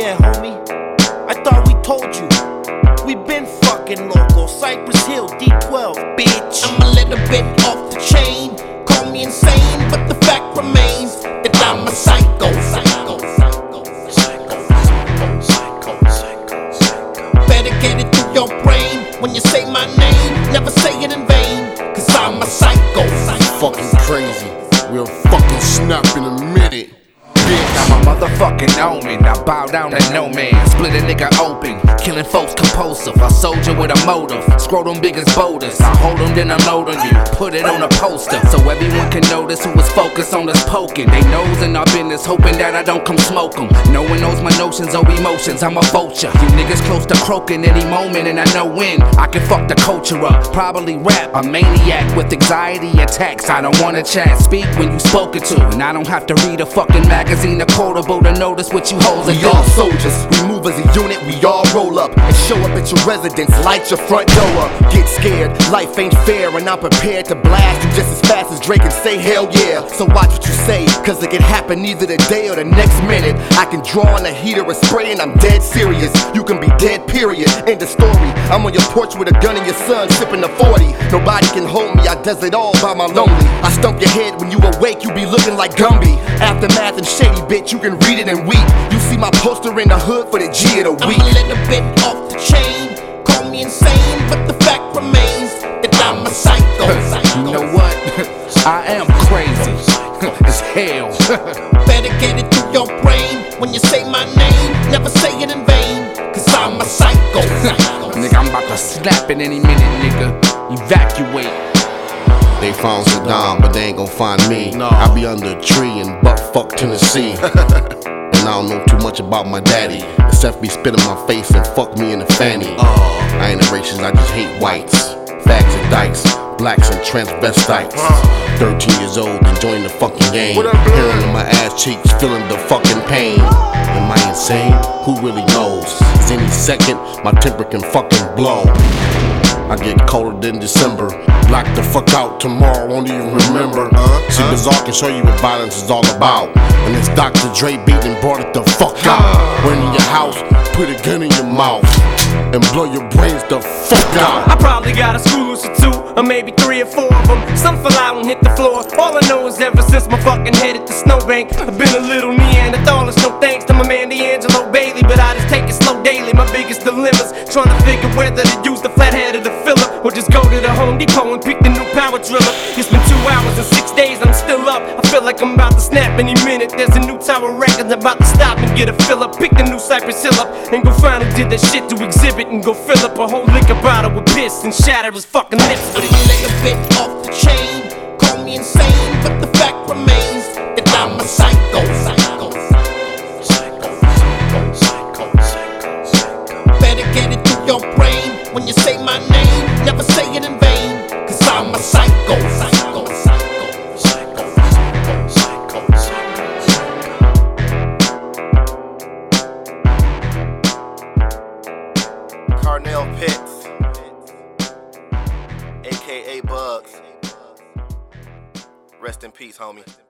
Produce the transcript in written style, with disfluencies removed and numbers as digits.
Yeah, homie, I thought we told you. We been fucking local, Cypress Hill, D12, bitch. I'm a little bit off the chain. Call me insane, but the fact remains that I'm a psycho. Better get it through your brain when you say my name. Never say it in vain, cause I'm a psycho. Fucking crazy. We'll fucking snap in a minute. I'm a motherfucking omen. I bow down to no man. Split a nigga open. Killing folks compulsive. A soldier with a motive. Scrotum big as boulders. I hold them, then unload on you. Put it on a poster so everyone can notice who was focused on us poking. They nose in our business, hoping that I don't come smoke them. No one knows my notions or emotions. I'm a vulture. You niggas close to croaking any moment, and I know when I can fuck the culture up. Probably rap. A maniac with anxiety attacks. I don't wanna chat. Speak when you spoken to, and I don't have to read a fucking magazine. A quotable to notice what you hoes are We all soldiers, we move as a unit, we all roll up and show up at your residence, light your front door up. Get scared, life ain't fair, and I'm prepared to blast you just as fast as Drake and say hell yeah. So watch what you say, cause it can happen either today or the next minute. I can draw on a heater or spray and I'm dead serious. You can be dead, period, end of story. I'm on your porch with a gun and your son sipping a 40. Nobody can hold me, I does it all by my lonely. I stump your head when you awake, you be looking like Gumby. Aftermath and shady bitch, you can read it and weep. You see my poster in the hood for the G of the week. I'm a little bit off the chain. Call me insane, but the fact remains that I'm a psycho. You know what? I am crazy as hell. Better get it through your brain when you say my name. Never say it in vain, cause I'm a psycho. Nigga, I'm about to snap in any minute, nigga. Evacuate. They found Saddam, but they ain't gon' find me. I be under a tree in buttfuck Tennessee. And I don't know too much about my daddy, except be spit in my face and fuck me in the fanny. I ain't a racist, I just hate whites. Fags and dykes, blacks and transvestites. 13 years old, enjoying the fucking game. Hearing in my ass cheeks, feeling the fucking pain. Am I insane? Who really knows? 'Cause any second, my temper can fucking blow. I get colder than December. Black the fuck out, tomorrow won't even remember. See, Bizarre can show you what violence is all about. And it's Dr. Dre beat and brought it the fuck out. Went in your house, put a gun in your mouth, and blow your brains the fuck out. I probably got a school loose or two, or maybe 3 or 4 of them. Some fell out and hit the floor. All I know is ever since my fucking head hit the snowbank, I've been a little Neanderthalist. No thanks to my man D'Angelo Bailey, but I just take it slow daily. My biggest dilemmas, trying to figure whether to use the flathead or the filler, or just go to the Home Depot and pick the new power driller. It's been 2 hours and 6 days, I'm still up. I feel like I'm about to snap any minute. There's a new Tower Records about to stop and get a fill up. Pick the new Cypress Hill up and go find who did that shit to exhibit, and go fill up a whole liquor bottle with piss and shatter his fucking lips with it. I'm a little bit off the chain. Call me insane, but the fact remains that I'm a psycho. Better get it through your brain when you say my name. Never say it in vain, cause I'm a psycho. Carnell Pitts, aka Bugs. Rest in peace, homie.